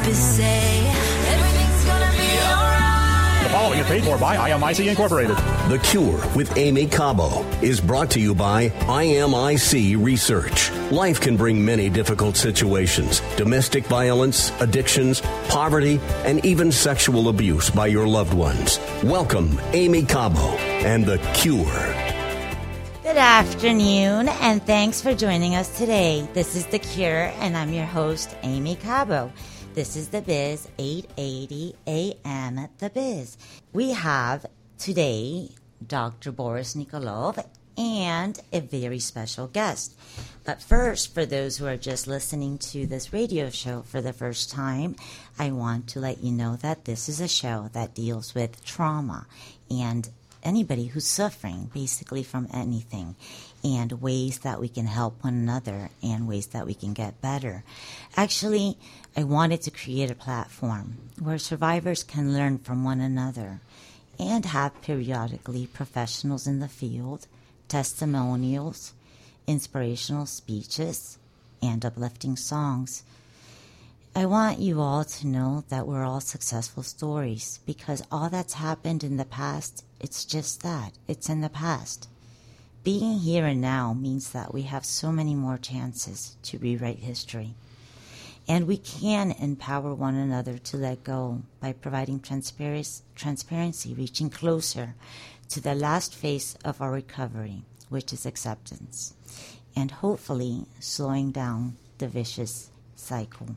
say everything's gonna be alright. The following is paid for by IMIC Incorporated. The Cure with Amy Cabo is brought to you by IMIC Research. Life can bring many difficult situations: domestic violence, addictions, poverty, and even sexual abuse by your loved ones. Welcome, Amy Cabo and The Cure. Good afternoon, and thanks for joining us today. This is The Cure, and I'm your host, Amy Cabo. This is The Biz, 880 AM The Biz. We have today Dr. Boris Nikolov and a very special guest. But first, for those who are just listening to this radio show for the first time, I want to let you know that this is a show that deals with trauma and anybody who's suffering basically from anything, and ways that we can help one another and ways that we can get better. Actually, I wanted to create a platform where survivors can learn from one another and have periodically professionals in the field, testimonials, inspirational speeches, and uplifting songs. I want you all to know that we're all successful stories, because all that's happened in the past, it's just that. It's in the past. Being here and now means that we have so many more chances to rewrite history. And we can empower one another to let go by providing transparency, reaching closer to the last phase of our recovery, which is acceptance, and hopefully slowing down the vicious cycle.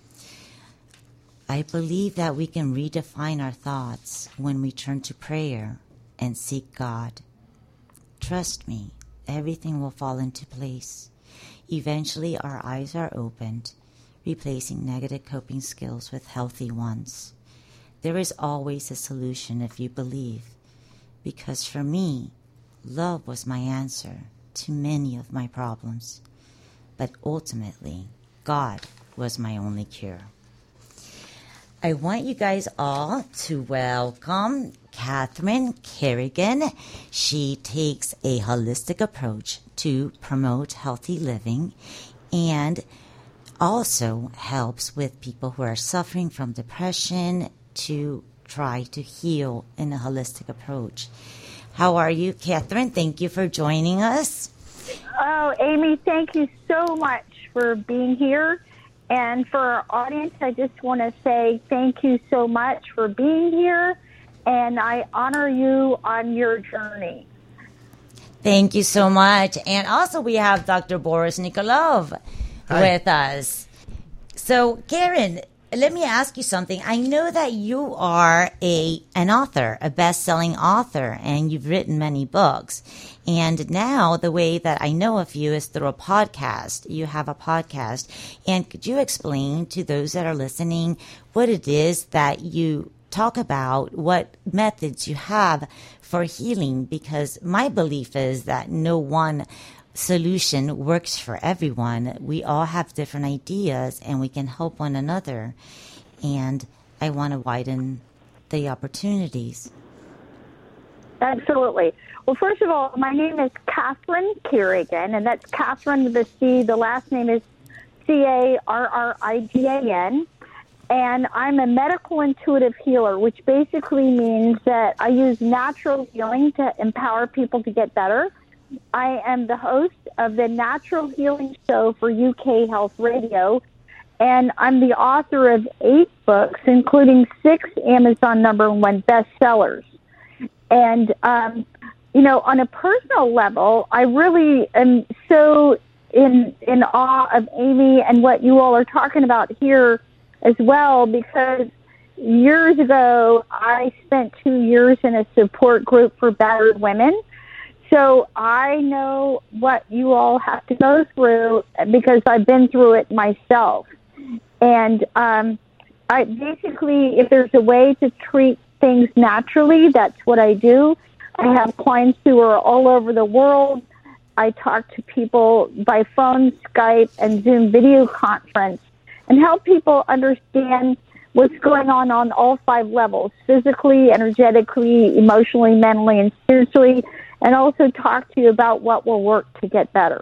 I believe that we can redefine our thoughts when we turn to prayer and seek God. Trust me, everything will fall into place. Eventually, our eyes are opened, replacing negative coping skills with healthy ones. There is always a solution if you believe, because for me, love was my answer to many of my problems. But ultimately, God was my only cure. I want you guys all to welcome Catherine Kerrigan. She takes a holistic approach to promote healthy living and also helps with people who are suffering from depression to try to heal in a holistic approach. How are you, Catherine? Thank you for joining us. Oh, Amy, thank you so much for being here. And for our audience, I just want to say thank you so much for being here, and I honor you on your journey. Thank you so much. And also we have Dr. Boris Nikolov with us. So, Karen, let me ask you something. I know that you are an author, a best-selling author, and you've written many books. And now the way that I know of you is through a podcast. You have a podcast. And could you explain to those that are listening what it is that you talk about, what methods you have for healing? Because my belief is that no one solution works for everyone. We all have different ideas and we can help one another. And I want to widen the opportunities. Absolutely. Well, first of all, my name is Catherine Kerrigan, and that's Catherine with a C. The last name is Carrigan. And I'm a medical intuitive healer, which basically means that I use natural healing to empower people to get better. I am the host of the Natural Healing Show for UK Health Radio, and I'm the author of 8 books, including 6 Amazon #1 bestsellers. And, on a personal level, I really am so in awe of Amy and what you all are talking about here as well, because years ago, I spent 2 years in a support group for battered women. So I know what you all have to go through because I've been through it myself. And I basically, if there's a way to treat things naturally, that's what I do. I have clients who are all over the world. I talk to people by phone, Skype, and Zoom video conference and help people understand what's going on all 5 levels: physically, energetically, emotionally, mentally, and spiritually, and also talk to you about what will work to get better.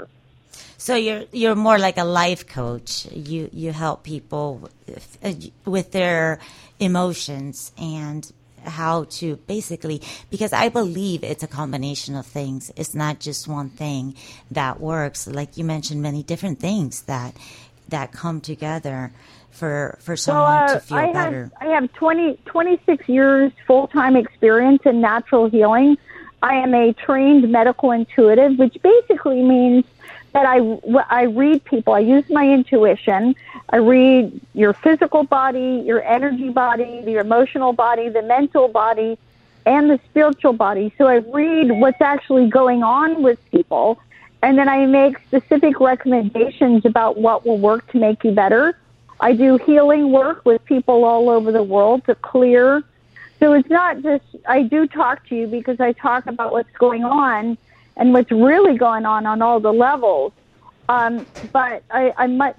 So you're more like a life coach. You help people with their emotions and how to basically, because I believe it's a combination of things. It's not just one thing that works. Like you mentioned, many different things that come together for someone to feel better. I have 26 years full-time experience in natural healing. I am a trained medical intuitive, which basically means that I read people. I use my intuition. I read your physical body, your energy body, your emotional body, the mental body, and the spiritual body. So I read what's actually going on with people, and then I make specific recommendations about what will work to make you better. I do healing work with people all over the world to clear. So it's not just, I do talk to you because I talk about what's going on and what's really going on all the levels. But I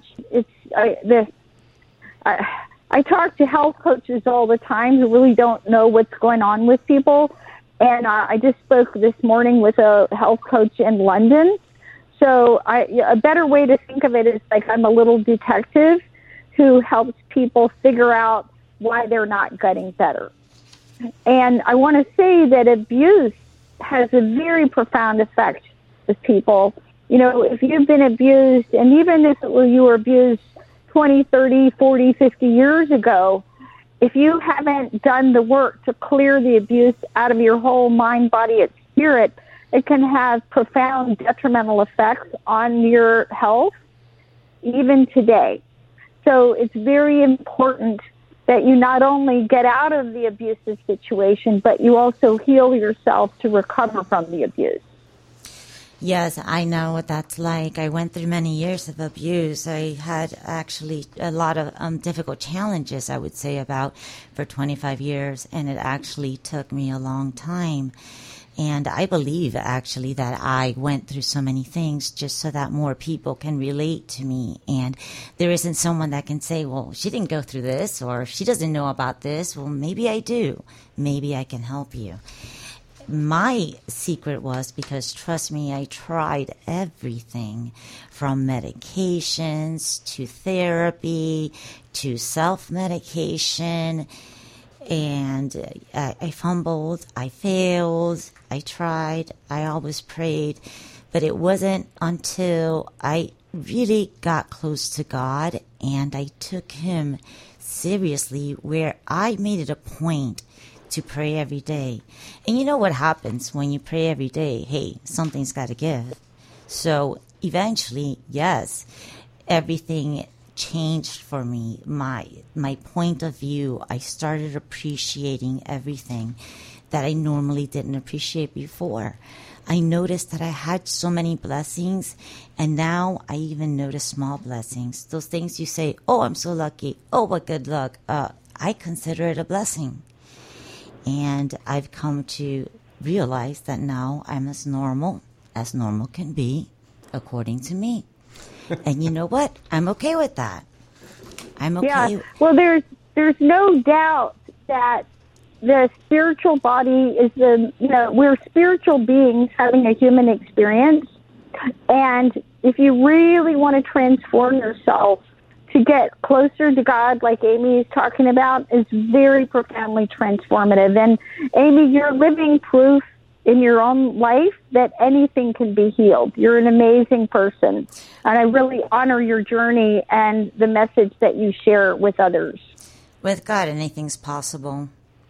talk to health coaches all the time who really don't know what's going on with people. And I just spoke this morning with a health coach in London. So a better way to think of it is like I'm a little detective who helps people figure out why they're not getting better. And I want to say that abuse has a very profound effect with people. You know, if you've been abused, and even if you were abused 20, 30, 40, 50 years ago, if you haven't done the work to clear the abuse out of your whole mind, body, and spirit, it can have profound detrimental effects on your health, even today. So it's very important that you not only get out of the abusive situation, but you also heal yourself to recover from the abuse. Yes, I know what that's like. I went through many years of abuse. I had actually a lot of difficult challenges, I would say, for 25 years, and it actually took me a long time. And I believe, actually, that I went through so many things just so that more people can relate to me. And there isn't someone that can say, well, she didn't go through this, or she doesn't know about this. Well, maybe I do. Maybe I can help you. My secret was, because trust me, I tried everything from medications to therapy to self-medication. And I fumbled, I failed, I tried, I always prayed, but it wasn't until I really got close to God and I took Him seriously where I made it a point to pray every day. And you know what happens when you pray every day? Hey, something's got to give. So eventually, yes, everything changed for me. My point of view, I started appreciating everything that I normally didn't appreciate before. I noticed that I had so many blessings, and now I even notice small blessings. Those things you say, oh, I'm so lucky. Oh, what good luck. I consider it a blessing. And I've come to realize that now I'm as normal can be, according to me. And you know what? I'm okay with that. I'm okay. Yeah. Well, there's no doubt that the spiritual body is we're spiritual beings having a human experience. And if you really want to transform yourself to get closer to God, like Amy is talking about, is very profoundly transformative. And Amy, you're living proof in your own life that anything can be healed. You're an amazing person. And I really honor your journey and the message that you share with others. With God, anything's possible.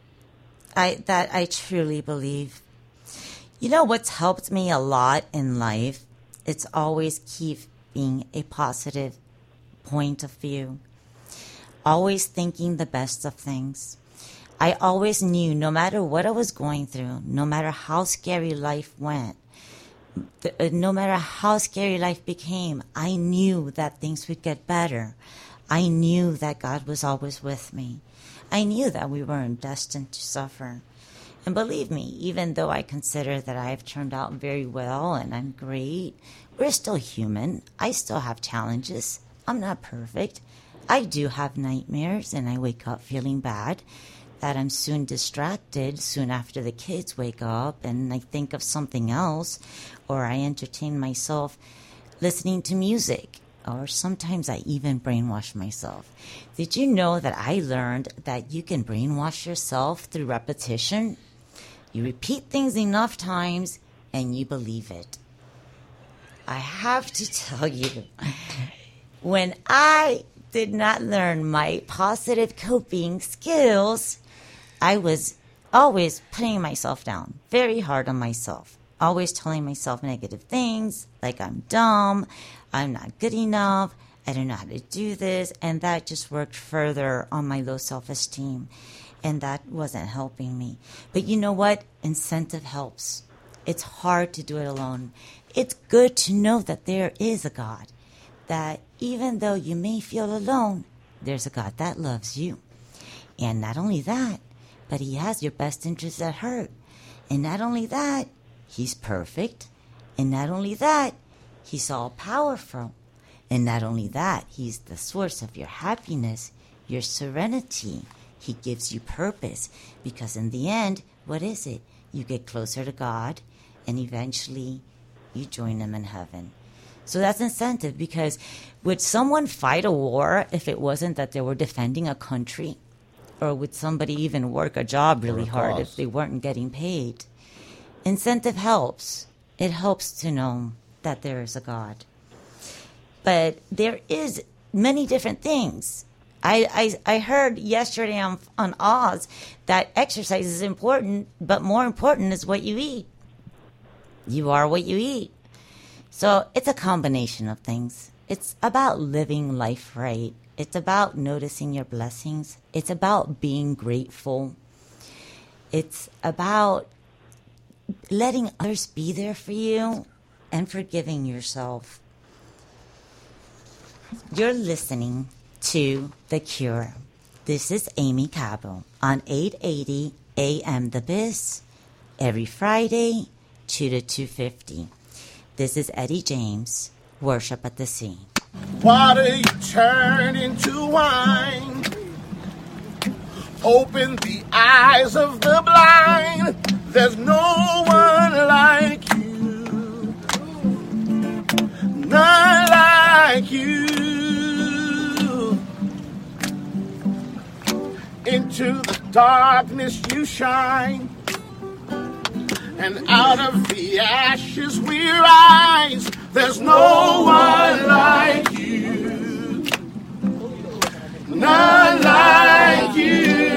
I truly believe. You know what's helped me a lot in life? It's always keeping a positive point of view. Always thinking the best of things. I always knew, no matter what I was going through, no matter how scary life went, no matter how scary life became, I knew that things would get better. I knew that God was always with me. I knew that we weren't destined to suffer. And believe me, even though I consider that I've turned out very well and I'm great, we're still human. I still have challenges. I'm not perfect. I do have nightmares, and I wake up feeling bad that I'm soon distracted soon after the kids wake up and I think of something else, or I entertain myself listening to music, or sometimes I even brainwash myself. Did you know that I learned that you can brainwash yourself through repetition? You repeat things enough times and you believe it. I have to tell you, when I did not learn my positive coping skills, I was always putting myself down, very hard on myself, always telling myself negative things like I'm dumb, I'm not good enough, I don't know how to do this, and that just worked further on my low self-esteem, and that wasn't helping me. But you know what? Incentive helps. It's hard to do it alone. It's good to know that there is a God, that even though you may feel alone, there's a God that loves you. And not only that, but he has your best interests at heart. And not only that, he's perfect. And not only that, he's all-powerful. And not only that, he's the source of your happiness, your serenity. He gives you purpose. Because in the end, what is it? You get closer to God, and eventually you join him in heaven. So that's incentive, because would someone fight a war if it wasn't that they were defending a country? Or would somebody even work a job really hard if they weren't getting paid? Incentive helps. It helps to know that there is a God. But there is many different things. I heard yesterday on Oz that exercise is important, but more important is what you eat. You are what you eat. So it's a combination of things. It's about living life right. It's about noticing your blessings. It's about being grateful. It's about letting others be there for you and forgiving yourself. You're listening to The Cure. This is Amy Cabo on 880 AM The Biz every Friday, 2 to 2:50. This is Eddie James, Worship at the Sea. Water you turn into wine. Open the eyes of the blind. There's no one like you. None like you. Into the darkness you shine. And out of the ashes we rise. There's no one like you. None like you.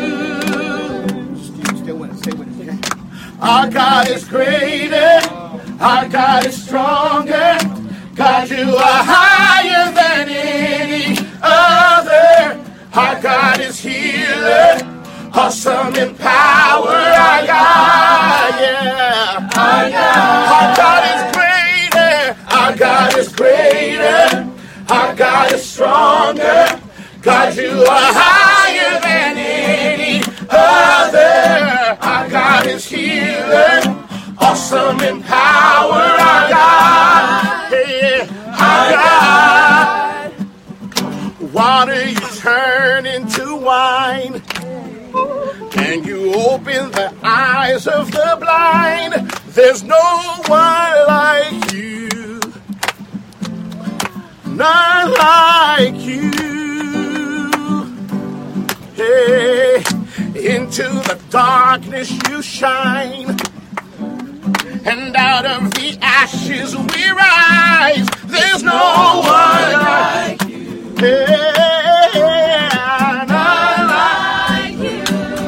Stay with it, okay? Our God is greater. Our God is stronger. God, you are higher than any other. Our God is healer. Awesome in power, our God, yeah. Our God is greater. Our God is greater. Our God is stronger. God, you are higher than any other. Our God is healer. Awesome in power, our God, yeah. Our God. Water you turn into wine. And you open the eyes of the blind. There's no one like you. None like you. Hey, into the darkness you shine. And out of the ashes we rise. There's no one like you. Hey, none like you.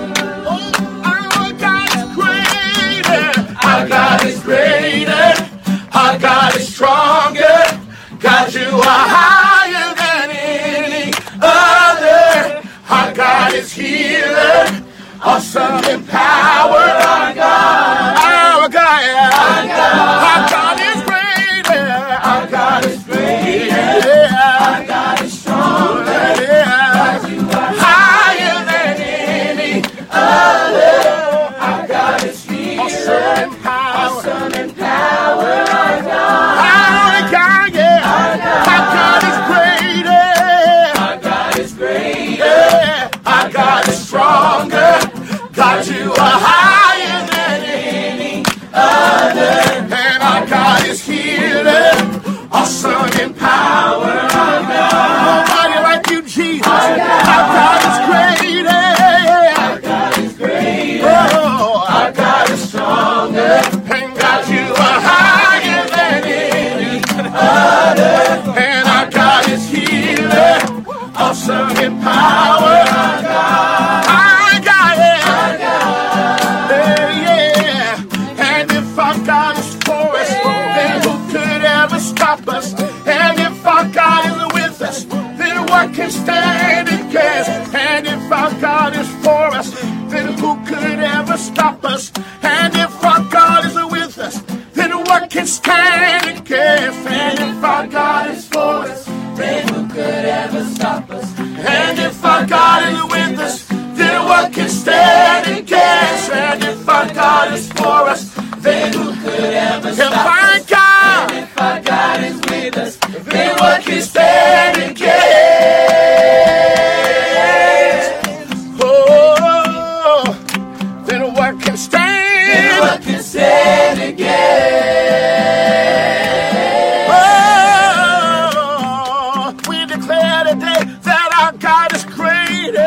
Our God is greater, our God is stronger. God, you are higher than any other. Our God is healer, awesome in power. Our God, our God, our God is greater, our God is greater, our God is stronger. God, you are higher than any other. Our God is awesome in power, our God. Our God, yeah. Our God is greater. Our God is greater. Our God is stronger. God, you are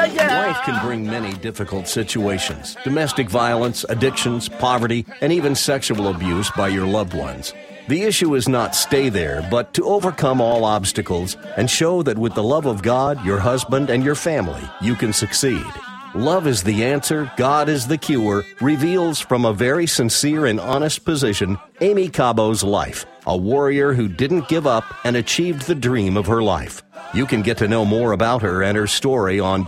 Life can bring many difficult situations: domestic violence, addictions, poverty, and even sexual abuse by your loved ones. The issue is not stay there, but to overcome all obstacles and show that with the love of God, your husband, and your family, you can succeed. Love is the answer, God is the cure, reveals from a very sincere and honest position Amy Cabo's life, a warrior who didn't give up and achieved the dream of her life. You can get to know more about her and her story on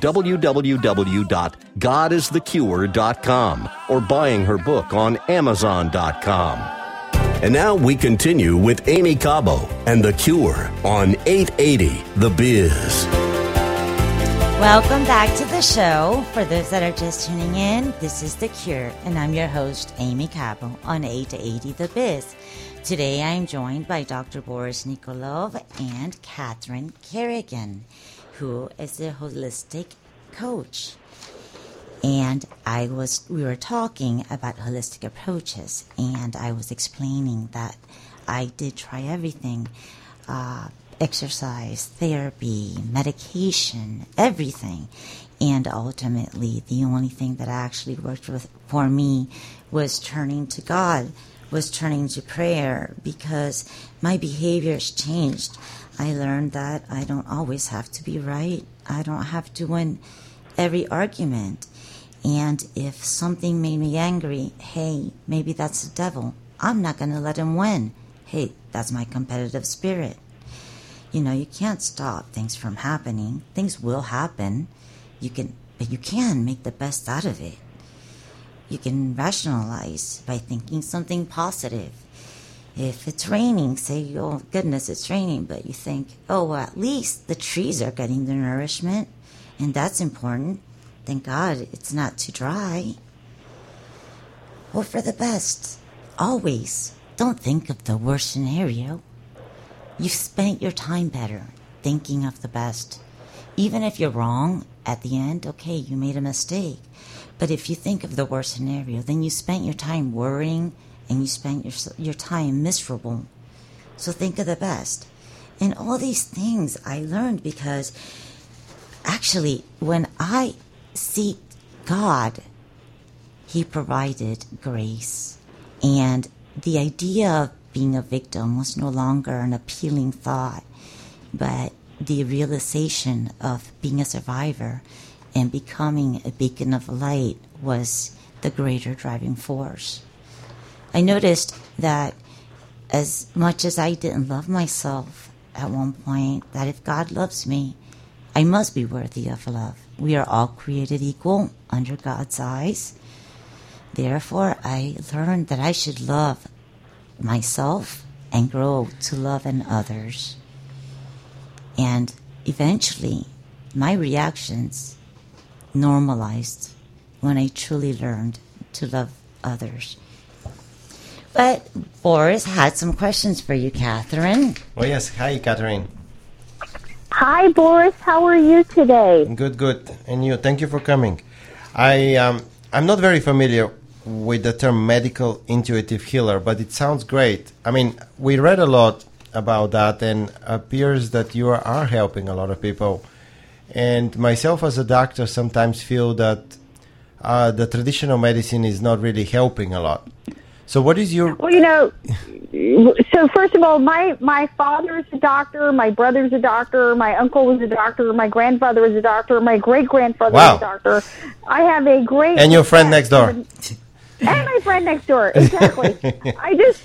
www.godisthecure.com or buying her book on Amazon.com. And now we continue with Amy Cabo and The Cure on 880 The Biz. Welcome back to the show. For those that are just tuning in, this is The Cure, and I'm your host, Amy Cabo, on 880 The Biz. Today I am joined by Dr. Boris Nikolov and Catherine Kerrigan, who is a holistic coach. And we were talking about holistic approaches, and I was explaining that I did try everything, exercise, therapy, medication, everything. And ultimately, the only thing that actually worked for me was turning to God, was turning to prayer, because my behaviors changed. I learned that I don't always have to be right. I don't have to win every argument. And if something made me angry, hey, maybe that's the devil. I'm not going to let him win. Hey, that's my competitive spirit. You know, you can't stop things from happening. Things will happen. But you can make the best out of it. You can rationalize by thinking something positive. If it's raining, say, oh, goodness, it's raining. But you think, oh, well, at least the trees are getting their nourishment. And that's important. Thank God it's not too dry. Hope for the best. Always. Don't think of the worst scenario. You've spent your time better thinking of the best. Even if you're wrong at the end, okay, you made a mistake. But if you think of the worst scenario, then you spent your time worrying and you spent your time miserable. So think of the best. And all these things I learned because actually when I seek God, He provided grace. And the idea of being a victim was no longer an appealing thought, but the realization of being a survivor and becoming a beacon of light was the greater driving force. I noticed that as much as I didn't love myself at one point, that if God loves me, I must be worthy of love. We are all created equal under God's eyes. Therefore, I learned that I should love myself and grow to love in others. And eventually, my reactions normalized when I truly learned to love others. But Boris had some questions for you, Catherine. Oh, yes. Hi, Catherine. Hi, Boris. How are you today? Good. And you? Thank you for coming. I'm not very familiar with the term medical intuitive healer, but it sounds great. I mean, we read a lot about that, and appears that you are helping a lot of people. And myself as a doctor sometimes feel that the traditional medicine is not really helping a lot. So what is your... Well, so first of all, my father is a doctor, my brother's a doctor, my uncle was a doctor, my grandfather was a doctor, my great-grandfather was a doctor. I have a great... And your friend next door. And my friend next door, exactly. I just,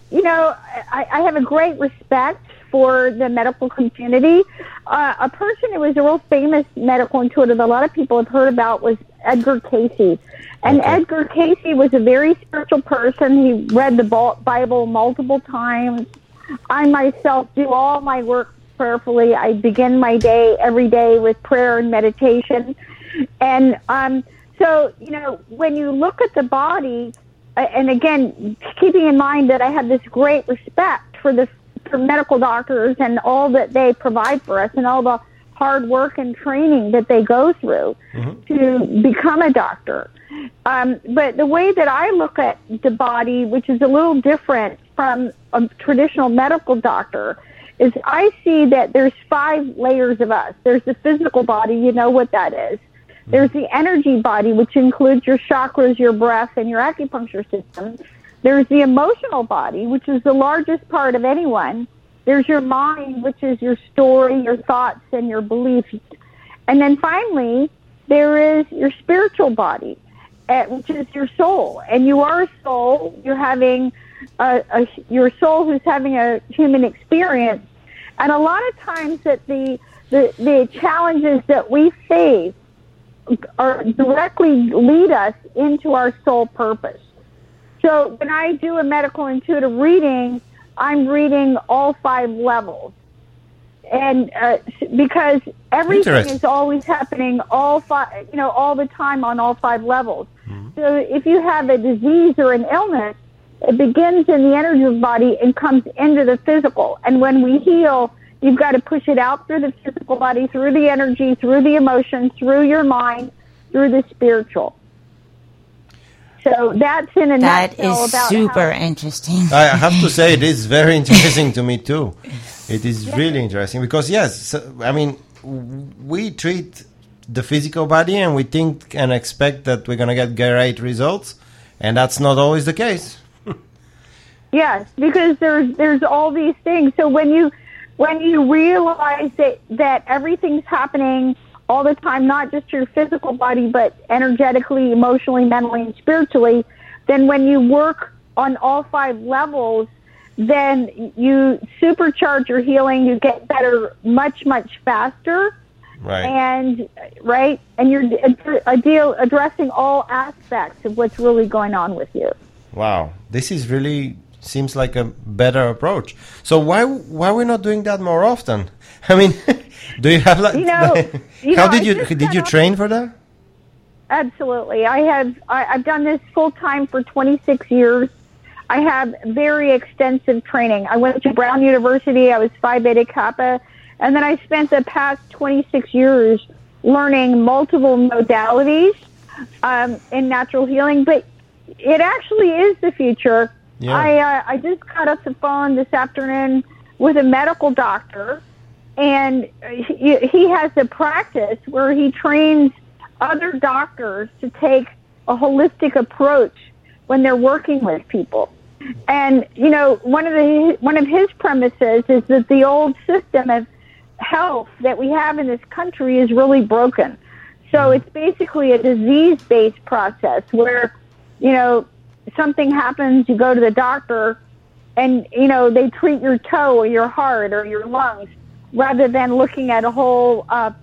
I have a great respect for the medical community. A person who was a real famous medical intuitive a lot of people have heard about was Edgar Cayce. And Edgar Cayce was a very spiritual person. He read the Bible multiple times. I myself do all my work prayerfully. I begin my day every day with prayer and meditation. And so, when you look at the body, and again, keeping in mind that I have this great respect for medical doctors and all that they provide for us and all the hard work and training that they go through to become a doctor. But the way that I look at the body, which is a little different from a traditional medical doctor, is I see that there's 5 layers of us. There's the physical body, you know what that is. There's the energy body, which includes your chakras, your breath, and your acupuncture system. There's the emotional body, which is the largest part of anyone. There's your mind, which is your story, your thoughts, and your beliefs. And then finally, there is your spiritual body, which is your soul. And you are a soul. You're having your soul who's having a human experience. And a lot of times that the challenges that we face are directly lead us into our soul purpose. So when I do a medical intuitive reading, I'm reading all 5 levels. And because everything is always happening all the time on all 5 levels. Mm-hmm. So if you have a disease or an illness, it begins in the energy body and comes into the physical. And when we heal, you've got to push it out through the physical body, through the energy, through the emotions, through your mind, through the spiritual. So that's in a nutshell about that is super interesting. I have to say, it is very interesting to me too. It is really interesting because, we treat the physical body and we think and expect that we're going to get great results, and that's not always the case. Yes, because there's all these things. So when you realize that everything's happening all the time, not just your physical body, but energetically, emotionally, mentally, and spiritually, then when you work on all 5 levels, then you supercharge your healing. You get better much, much faster. Right. And you're addressing all aspects of what's really going on with you. Wow. This is really seems like a better approach. So why we're not doing that more often? I mean, do you have how did you train for that? Absolutely. I've done this full time for 26 years. I have very extensive training. I went to Brown University. I was Phi Beta Kappa, and then I spent the past 26 years learning multiple modalities in natural healing. But it actually is the future. Yeah. I just got off the phone this afternoon with a medical doctor, and he has a practice where he trains other doctors to take a holistic approach when they're working with people. And one of his premises is that the old system of health that we have in this country is really broken. So it's basically a disease-based process where something happens, you go to the doctor, and they treat your toe or your heart or your lungs rather than looking at a whole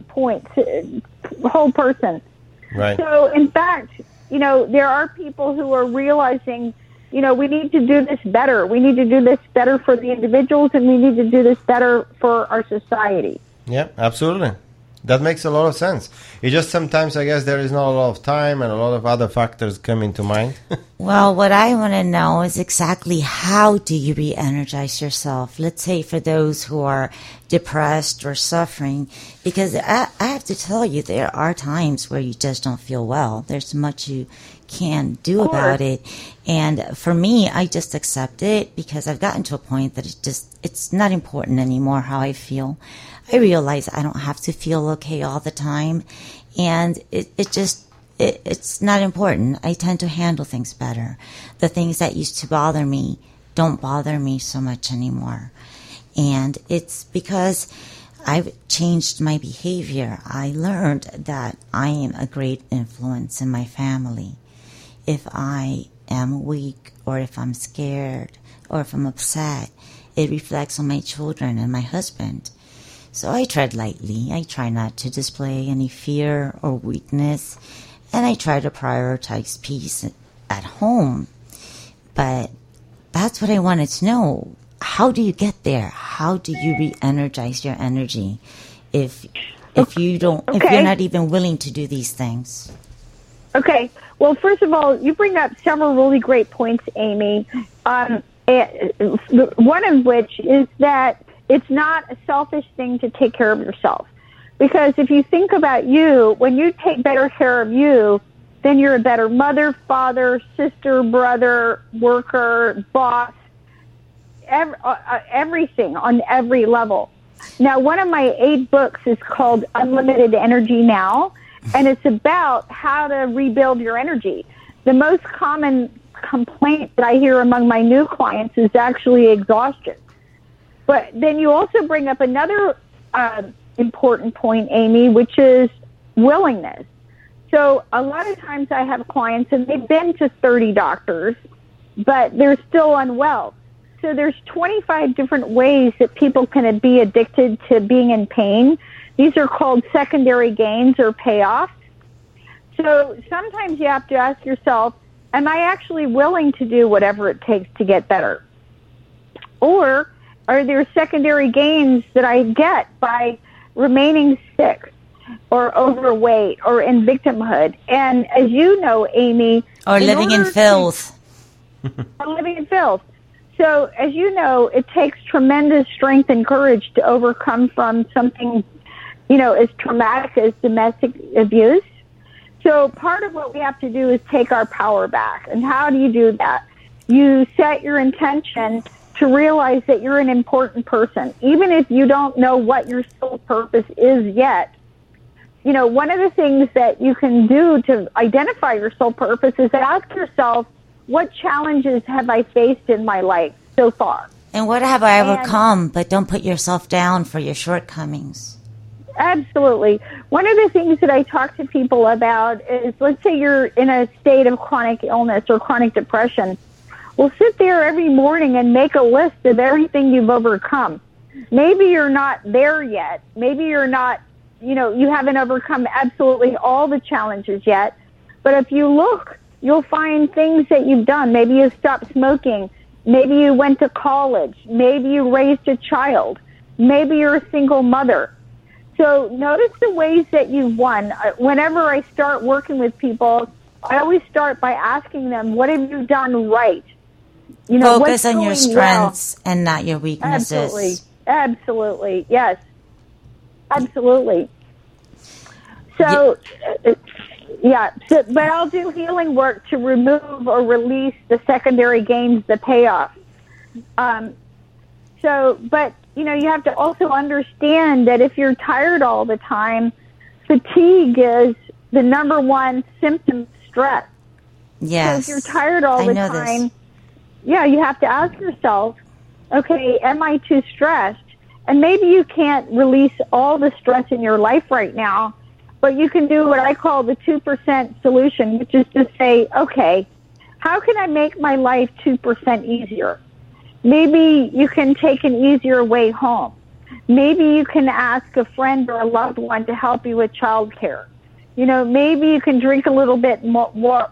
whole person. Right. So in fact, there are people who are realizing, we need to do this better. We need to do this better for the individuals, and we need to do this better for our society. Yeah, absolutely. That makes a lot of sense. It's just sometimes, I guess, there is not a lot of time and a lot of other factors come into mind. Well, what I want to know is exactly how do you re-energize yourself? Let's say for those who are depressed or suffering, because I have to tell you, there are times where you just don't feel well. There's much you can do about it. And for me, I just accept it because I've gotten to a point that it's not important anymore how I feel. I realize I don't have to feel okay all the time, and it's not important. I tend to handle things better. The things that used to bother me don't bother me so much anymore. And it's because I've changed my behavior. I learned that I am a great influence in my family. If I am weak, or if I'm scared, or if I'm upset, it reflects on my children and my husband. So I tread lightly. I try not to display any fear or weakness, and I try to prioritize peace at home. But that's what I wanted to know. How do you get there? How do you re-energize your energy if you're not even willing to do these things? Okay. Well, first of all, you bring up several really great points, Amy. One of which is that it's not a selfish thing to take care of yourself. Because if you think about you, when you take better care of you, then you're a better mother, father, sister, brother, worker, boss, everything on every level. Now, one of my 8 books is called Unlimited Energy Now, And it's about how to rebuild your energy. The most common complaint that I hear among my new clients is actually exhaustion. But then you also bring up another important point, Amy, which is willingness. So a lot of times I have clients and they've been to 30 doctors, but they're still unwell. So there's 25 different ways that people can be addicted to being in pain. These are called secondary gains or payoffs. So sometimes you have to ask yourself, am I actually willing to do whatever it takes to get better? Or are there secondary gains that I get by remaining sick or overweight or in victimhood? And as you know, Amy... Or living in filth. Or living in filth. So as you know, it takes tremendous strength and courage to overcome from something, as traumatic as domestic abuse. So part of what we have to do is take our power back. And how do you do that? You set your intention to realize that you're an important person. Even if you don't know what your soul purpose is yet, one of the things that you can do to identify your soul purpose is to ask yourself, what challenges have I faced in my life so far? And what have I overcome? But don't put yourself down for your shortcomings. Absolutely. One of the things that I talk to people about is, let's say you're in a state of chronic illness or chronic depression. Well, sit there every morning and make a list of everything you've overcome. Maybe you're not there yet. Maybe you're not, you haven't overcome absolutely all the challenges yet. But if you look, you'll find things that you've done. Maybe you stopped smoking. Maybe you went to college. Maybe you raised a child. Maybe you're a single mother. So notice the ways that you've won. Whenever I start working with people, I always start by asking them, what have you done right? Focus on your strengths and not your weaknesses. Absolutely. Yes. Absolutely. So, but I'll do healing work to remove or release the secondary gains, the payoff. But you have to also understand that if you're tired all the time, fatigue is the number one symptom of stress. Yes. So if you're tired all the time, you have to ask yourself, okay, am I too stressed? And maybe you can't release all the stress in your life right now, but you can do what I call the 2% solution, which is to say, okay, how can I make my life 2% easier? Maybe you can take an easier way home. Maybe you can ask a friend or a loved one to help you with childcare. Maybe you can drink a little bit more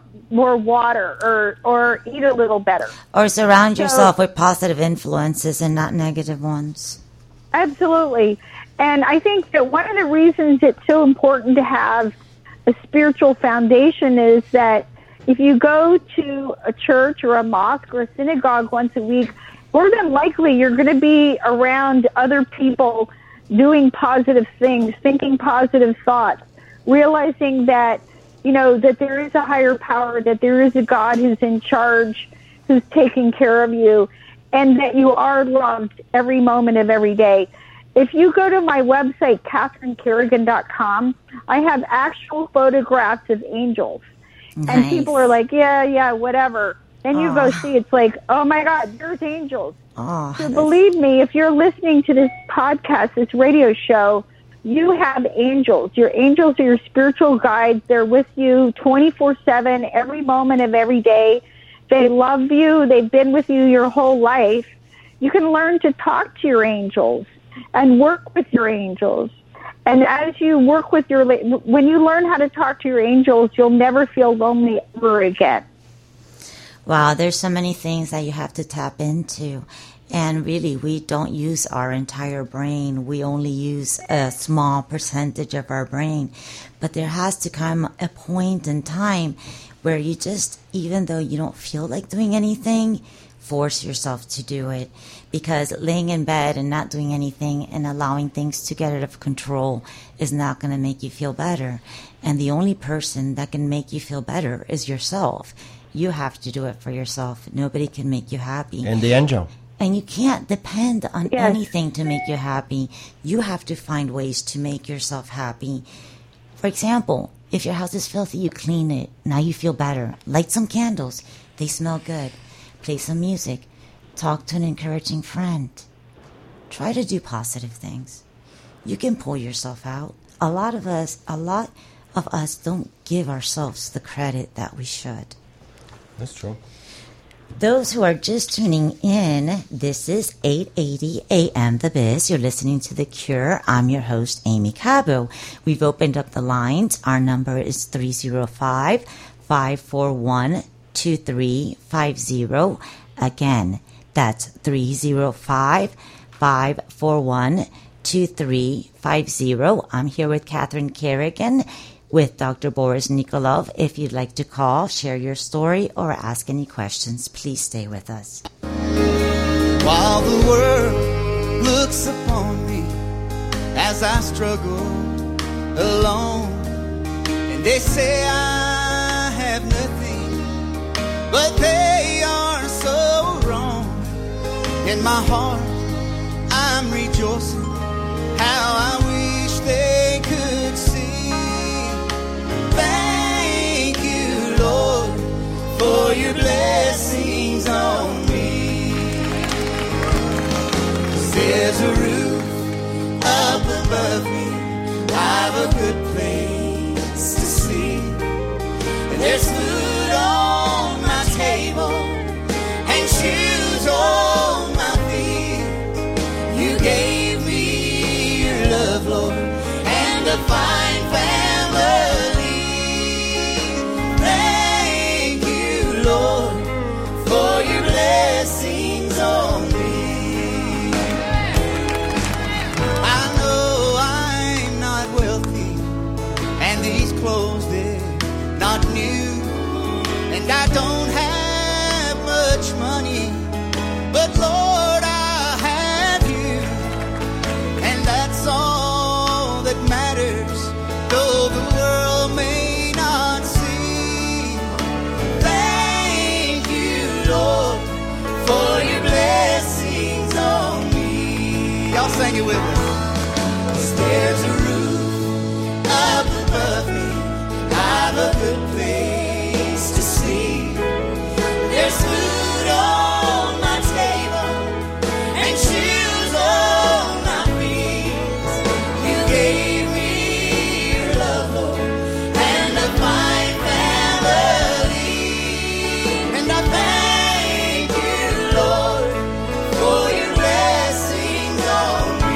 water or eat a little better. Or surround yourself with positive influences and not negative ones. Absolutely. And I think that one of the reasons it's so important to have a spiritual foundation is that if you go to a church or a mosque or a synagogue once a week, more than likely you're going to be around other people doing positive things, thinking positive thoughts, realizing that, that there is a higher power, that there is a God who's in charge, who's taking care of you, and that you are loved every moment of every day. If you go to my website, KatherineKerrigan.com, I have actual photographs of angels. Nice. And people are like, yeah, whatever. Then you go see, it's like, oh my God, there's angels. So believe me, if you're listening to this podcast, this radio show, you have angels. Your angels are your spiritual guides. They're with you 24/7, every moment of every day. They love you. They've been with you your whole life. You can learn to talk to your angels and work with your angels. And as you work with when you learn how to talk to your angels, you'll never feel lonely ever again. Wow, there's so many things that you have to tap into. And really, we don't use our entire brain. We only use a small percentage of our brain. But there has to come a point in time where you just, even though you don't feel like doing anything, force yourself to do it. Because laying in bed and not doing anything and allowing things to get out of control is not going to make you feel better. And the only person that can make you feel better is yourself. You have to do it for yourself. Nobody can make you happy. And the angel. And you can't depend on anything to make you happy. You have to find ways to make yourself happy. For example, If your house is filthy, you clean it. Now you feel better. Light some candles. They smell good. Play some music. Talk to an encouraging friend. Try to do positive things. You can pull yourself out. A lot of us don't give ourselves the credit that we should. That's true. Those who are just tuning in, this is 880 AM The Biz. You're listening to The Cure. I'm your host, Amy Cabo. We've opened up the lines. Our number is 305-541-2350. Again, that's 305-541-2350. I'm here with Catherine Kerrigan, with Dr. Boris Nikolov. If you'd like to call, share your story, or ask any questions, please stay with us. While the world looks upon me as I struggle alone, and they say I have nothing, but they are so wrong. In my heart, I'm rejoicing how I wish they could see. Thank you, Lord, for your blessings on me. 'Cause there's a roof up above me, I've a good place to sleep, and there's food on my table and shoes on my feet. You gave me your love, Lord, and a fine family. Thank you, Lord, for your blessings on me. I know I'm not wealthy, and these clothes, they're not new, and I don't have much money, but Lord, I have you, and that's all that matters, though the world may not see. Thank you, Lord, for your blessings on me. Y'all sing it with us. 'Cause there's a roof up above me, I've a good place to sleep. There's food on my table and shoes on my feet. You gave me your love, Lord, and a fine family. And I thank you, Lord, for your blessings on me.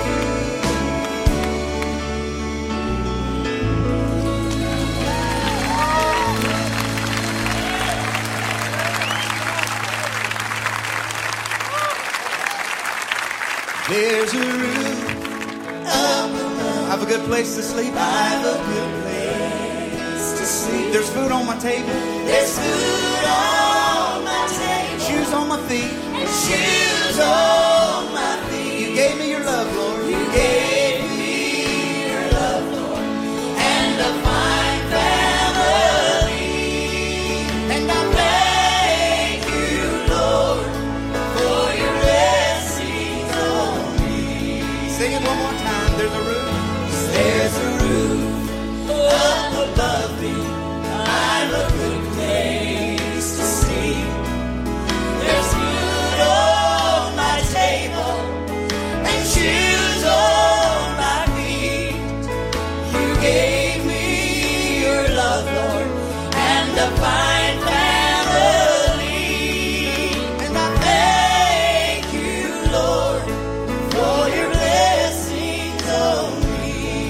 There's a roof up above. I've a good place to sleep. I've a good place to sleep. There's food on my table. There's food on my table. Shoes on my feet. And shoes on my feet. You gave me your love, Lord. You gave me your love, Lord. And a fine family. And I thank you, Lord, for your blessings on me. Sing it one more time. There's a roof. There's a roof up above me. I've a good place to sleep. There's food on my table and shoes on my feet. You gave me your love, Lord, and a fine family. And I thank you, Lord, for your blessings on me.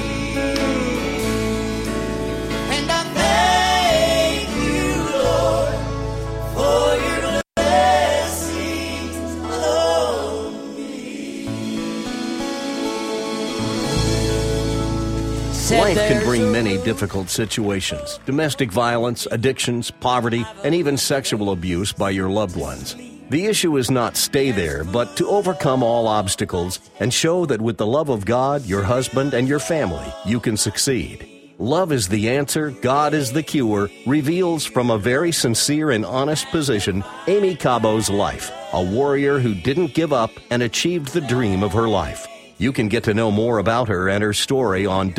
And I thank you, Lord, for your blessings on me. Life can bring many difficult situations: domestic violence, addictions, poverty, and even sexual abuse by your loved ones. The issue is not stay there, but to overcome all obstacles and show that with the love of God, your husband, and your family, you can succeed. Love is the answer, God is the cure, reveals from a very sincere and honest position Amy Cabo's life, a warrior who didn't give up and achieved the dream of her life. You can get to know more about her and her story on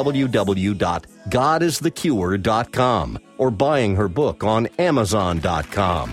www.godisthecure.com or buying her book on Amazon.com.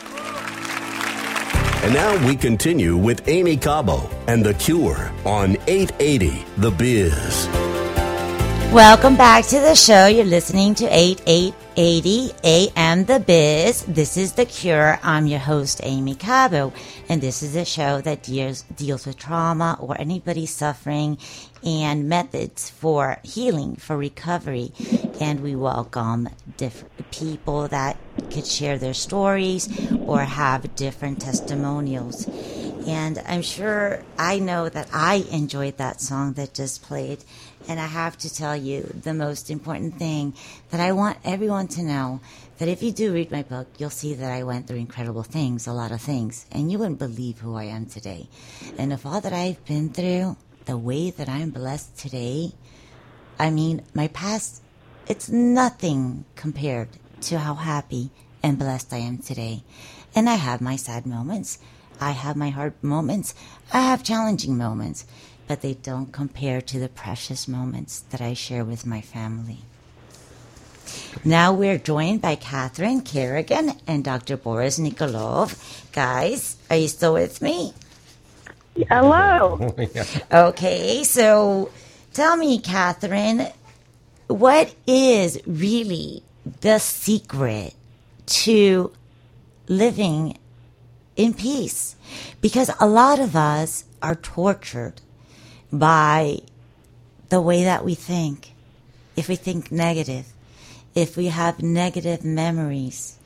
And now we continue with Amy Cabo and The Cure on 880 The Biz. Welcome back to the show. You're listening to 8880 AM The Biz. This is The Cure. I'm your host, Amy Cabo, and this is a show that deals with trauma or anybody suffering and methods for healing, for recovery. And we welcome different people that could share their stories or have different testimonials. And I'm sure I know that I enjoyed that song that just played. And I have to tell you the most important thing that I want everyone to know, that if you do read my book, you'll see that I went through incredible things, a lot of things, and you wouldn't believe who I am today. And of all that I've been through, the way that I'm blessed today, I mean, my past, it's nothing compared to how happy and blessed I am today. And I have my sad moments. I have my hard moments. I have challenging moments. But they don't compare to the precious moments that I share with my family. Now we're joined by Catherine Kerrigan and Dr. Boris Nikolov. Guys, are you still with me? Hello. Okay, so tell me, Catherine, what is really the secret to living in peace? Because a lot of us are tortured by the way that we think. If we think negative, if we have negative memories,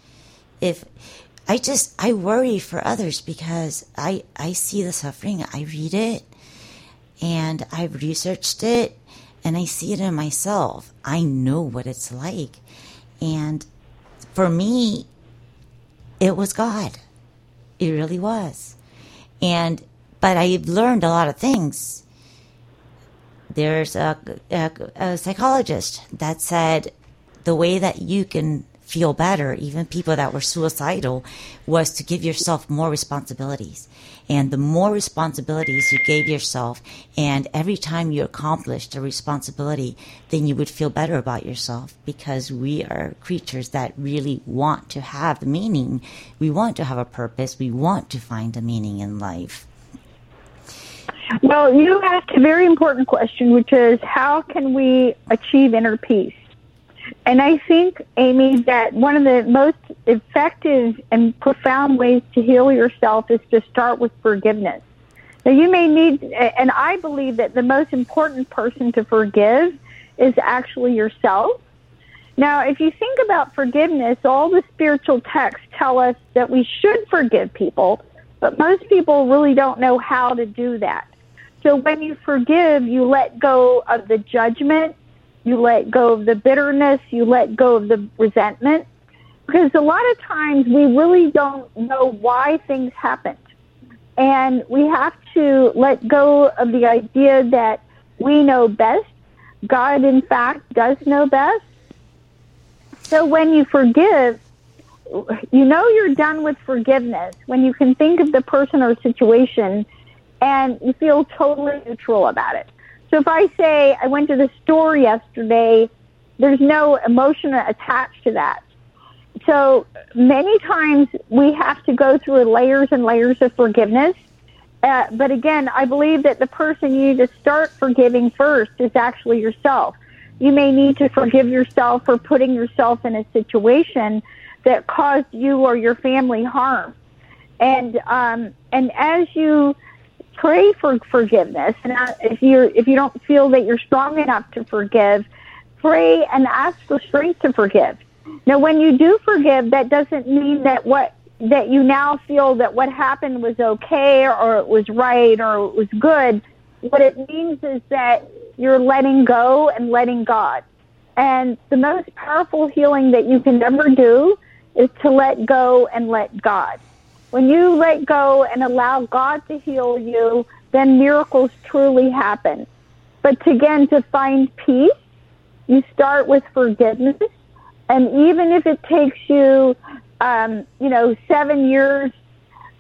I worry for others because I see the suffering, I read it, and I've researched it, and I see it in myself. I know what it's like. And for me, it was God. It really was. But I've learned a lot of things. There's a psychologist that said the way that you can feel better, even people that were suicidal, was to give yourself more responsibilities. And the more responsibilities you gave yourself, and every time you accomplished a responsibility, then you would feel better about yourself, because we are creatures that really want to have meaning. We want to have a purpose. We want to find a meaning in life. Well, you asked a very important question, which is how can we achieve inner peace? And I think, Amy, that one of the most effective and profound ways to heal yourself is to start with forgiveness. Now, you may need, and I believe that the most important person to forgive is actually yourself. Now, if you think about forgiveness, all the spiritual texts tell us that we should forgive people, but most people really don't know how to do that. So when you forgive, you let go of the judgment, you let go of the bitterness, you let go of the resentment. Because a lot of times we really don't know why things happened. And we have to let go of the idea that we know best. God, in fact, does know best. So when you forgive, you know you're done with forgiveness when you can think of the person or situation and you feel totally neutral about it. So if I say, I went to the store yesterday, there's no emotion attached to that. So many times we have to go through layers and layers of forgiveness. But again, I believe that the person you need to start forgiving first is actually yourself. You may need to forgive yourself for putting yourself in a situation that caused you or your family harm. And as you pray for forgiveness, and if you don't feel that you're strong enough to forgive, pray and ask for strength to forgive. Now, when you do forgive, that doesn't mean that you now feel that what happened was okay or it was right or it was good. What it means is that you're letting go and letting God. And the most powerful healing that you can ever do is to let go and let God. When you let go and allow God to heal you, then miracles truly happen. But again, to find peace, you start with forgiveness. And even if it takes you, 7 years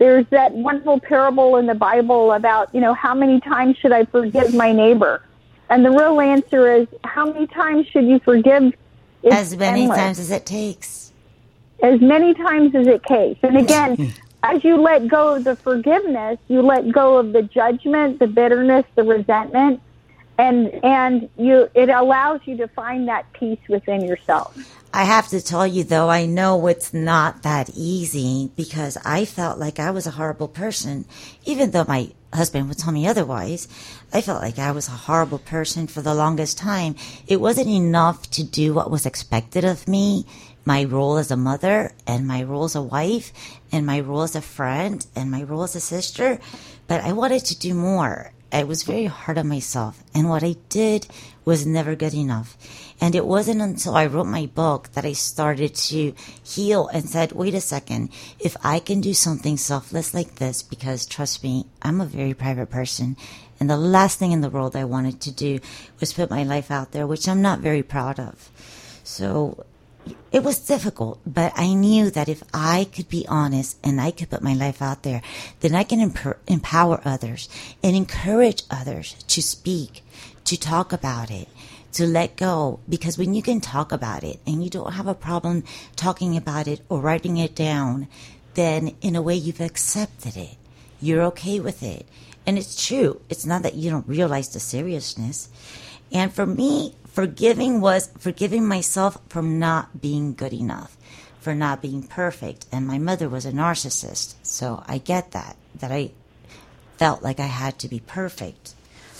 There's that wonderful parable in the Bible about, how many times should I forgive my neighbor? And the real answer is, how many times should you forgive? It's As many endless. times as it takes. As many times as it takes. And again, as you let go of the forgiveness, you let go of the judgment, the bitterness, the resentment, and it allows you to find that peace within yourself. I have to tell you, though, I know it's not that easy because I felt like I was a horrible person. Even though my husband would tell me otherwise, I felt like I was a horrible person for the longest time. It wasn't enough to do what was expected of me, my role as a mother and my role as a wife and my role as a friend and my role as a sister, but I wanted to do more. I was very hard on myself, and what I did was never good enough. And it wasn't until I wrote my book that I started to heal and said, wait a second, if I can do something selfless like this, because trust me, I'm a very private person, and the last thing in the world I wanted to do was put my life out there, which I'm not very proud of. So it was difficult, but I knew that if I could be honest and I could put my life out there, then I can empower others and encourage others to speak, to talk about it, to let go. Because when you can talk about it and you don't have a problem talking about it or writing it down, then in a way you've accepted it. You're okay with it. And it's true. It's not that you don't realize the seriousness. And for me, forgiving was forgiving myself for not being good enough, for not being perfect. And my mother was a narcissist, so I get that I felt like I had to be perfect.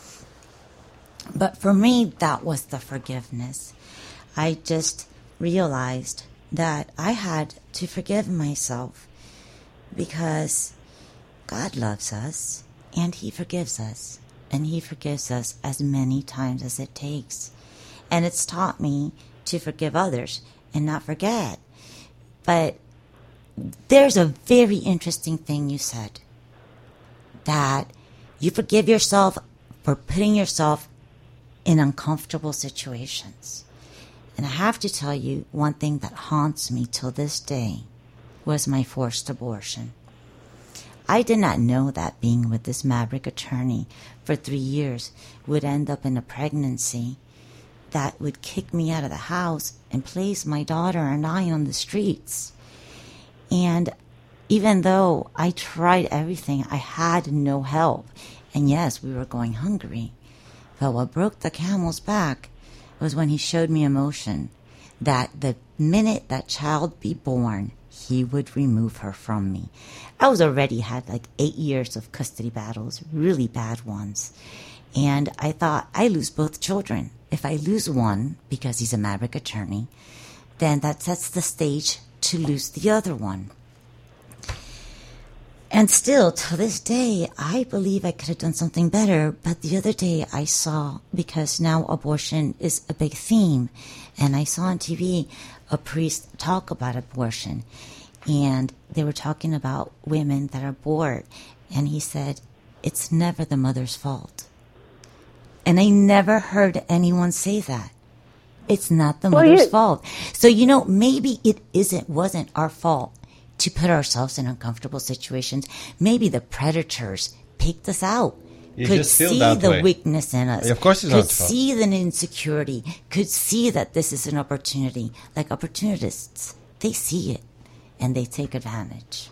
But for me, that was the forgiveness. I just realized that I had to forgive myself because God loves us and He forgives us. And He forgives us as many times as it takes. And it's taught me to forgive others and not forget. But there's a very interesting thing you said, that you forgive yourself for putting yourself in uncomfortable situations. And I have to tell you, one thing that haunts me till this day was my forced abortion. I did not know that being with this maverick attorney for 3 years would end up in a pregnancy that would kick me out of the house and place my daughter and I on the streets. And even though I tried everything, I had no help. And yes, we were going hungry. But what broke the camel's back was when he showed me emotion, that the minute that child be born, he would remove her from me. I was already had like 8 years of custody battles, really bad ones. And I thought, I lose both children. If I lose one, because he's a maverick attorney, then that sets the stage to lose the other one. And still, to this day, I believe I could have done something better. But the other day I saw, because now abortion is a big theme, and I saw on TV a priest talk about abortion. And they were talking about women that are bored. And he said, it's never the mother's fault. And I never heard anyone say that. It's not the mother's fault. So, maybe it wasn't our fault to put ourselves in uncomfortable situations. Maybe the predators picked us out. You could just feel see that the way. weakness in us. Of course it's could not fault. see the insecurity. Could see that this is an opportunity. Like opportunists, they see it and they take advantage.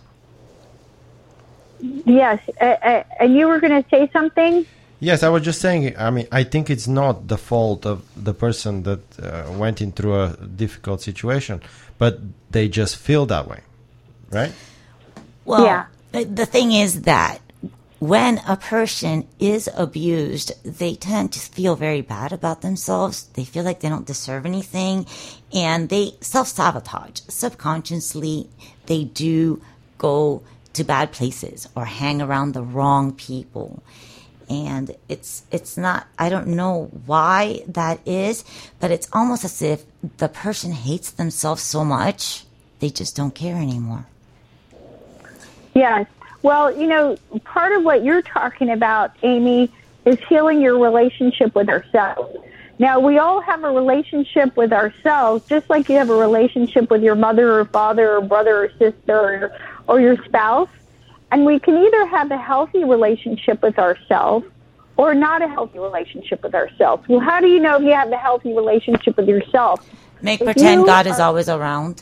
Yes, and you were going to say something? Yes, I was just saying, I think it's not the fault of the person that went in through a difficult situation, but they just feel that way, right? Well, Yeah. the thing is that when a person is abused, they tend to feel very bad about themselves. They feel like they don't deserve anything, and they self-sabotage. Subconsciously, they do go to bad places or hang around the wrong people. And it's not, I don't know why that is, but it's almost as if the person hates themselves so much, they just don't care anymore. Yes. Well, part of what you're talking about, Amy, is healing your relationship with ourselves. Now, we all have a relationship with ourselves, just like you have a relationship with your mother or father or brother or sister or your spouse. And we can either have a healthy relationship with ourselves or not a healthy relationship with ourselves. Well, how do you know if you have a healthy relationship with yourself? Make If pretend you God is are- always around.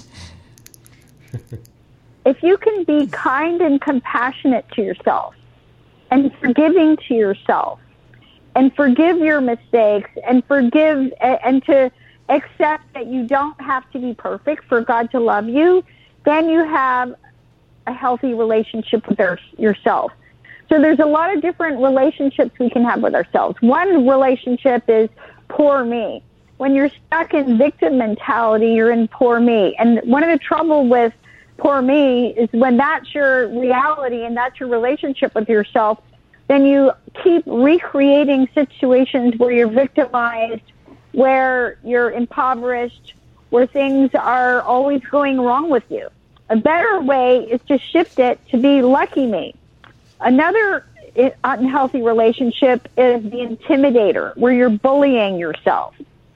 If you can be kind and compassionate to yourself and forgiving to yourself and forgive your mistakes and forgive and to accept that you don't have to be perfect for God to love you, then you have a healthy relationship with yourself. So there's a lot of different relationships we can have with ourselves. One relationship is poor me. When you're stuck in victim mentality, you're in poor me. And one of the trouble with poor me is when that's your reality and that's your relationship with yourself, then you keep recreating situations where you're victimized, where you're impoverished, where things are always going wrong with you. A better way is to shift it to be lucky me. Another unhealthy relationship is the intimidator, where you're bullying yourself,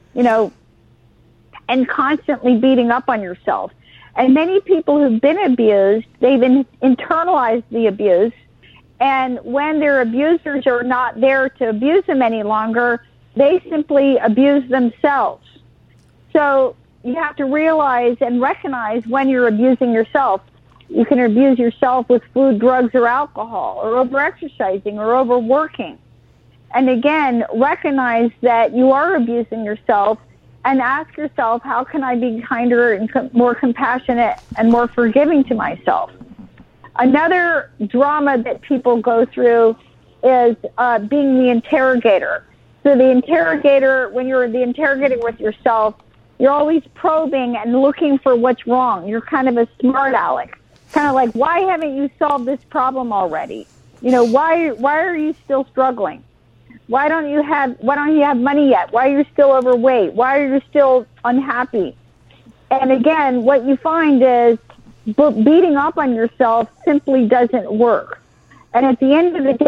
and constantly beating up on yourself. And many people who've been abused, they've internalized the abuse, and when their abusers are not there to abuse them any longer, they simply abuse themselves. So you have to realize and recognize when you're abusing yourself. You can abuse yourself with food, drugs, or alcohol, or over-exercising, or overworking. And again, recognize that you are abusing yourself and ask yourself, how can I be kinder and more compassionate and more forgiving to myself? Another drama that people go through is being the interrogator. So the interrogator, when you're the interrogating with yourself, you're always probing and looking for what's wrong. You're kind of a smart aleck. Kind of like, why haven't you solved this problem already? Why are you still struggling? Why don't you have money yet? Why are you still overweight? Why are you still unhappy? And again, what you find is beating up on yourself simply doesn't work. And at the end of the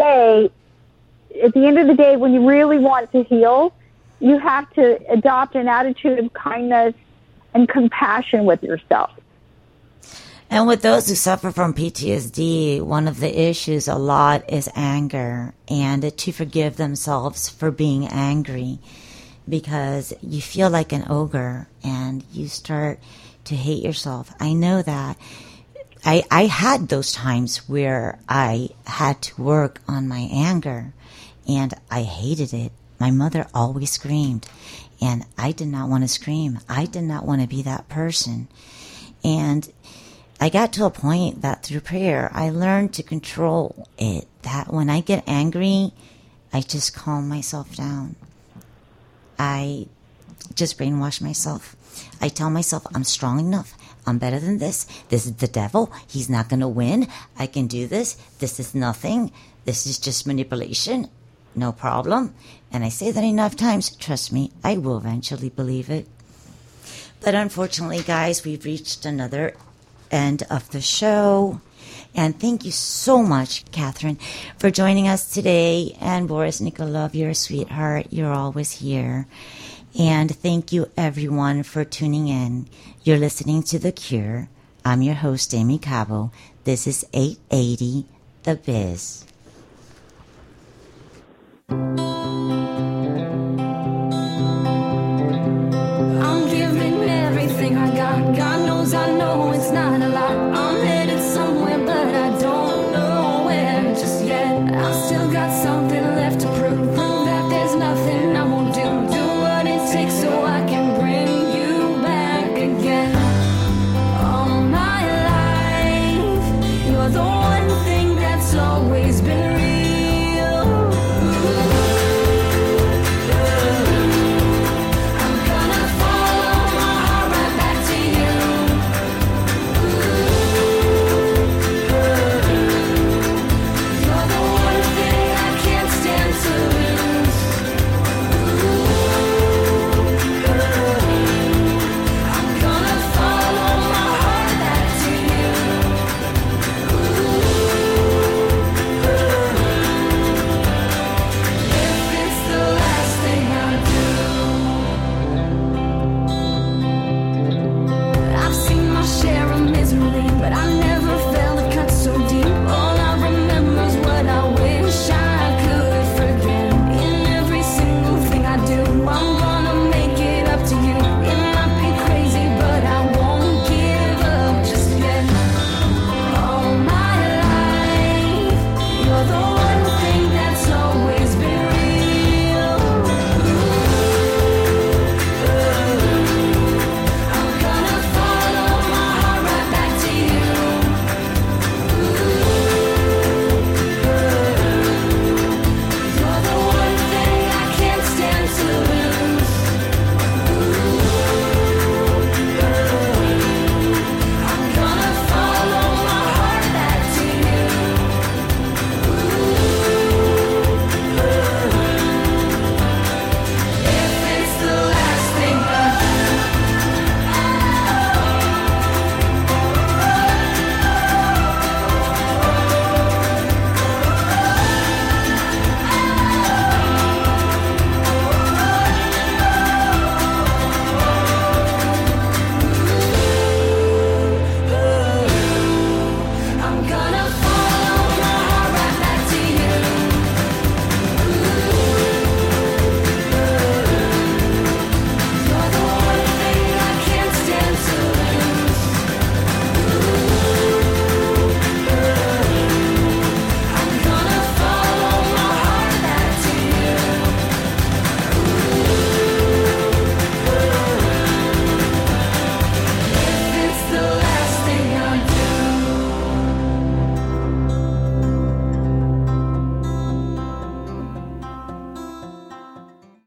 day, when you really want to heal, you have to adopt an attitude of kindness and compassion with yourself. And with those who suffer from PTSD, one of the issues a lot is anger, and to forgive themselves for being angry, because you feel like an ogre and you start to hate yourself. I know that. I had those times where I had to work on my anger, and I hated it. My mother always screamed, and I did not want to scream. I did not want to be that person. And I got to a point that through prayer, I learned to control it. That when I get angry, I just calm myself down. I just brainwash myself. I tell myself I'm strong enough. I'm better than this. This is the devil. He's not going to win. I can do this. This is nothing. This is just manipulation. No problem. And I say that enough times. Trust me, I will eventually believe it. But unfortunately, guys, we've reached another end of the show. And thank you so much, Catherine, for joining us today. And Boris Nikolov, you're a sweetheart. You're always here. And thank you, everyone, for tuning in. You're listening to The Cure. I'm your host, Amy Cabo. This is 880 The Biz.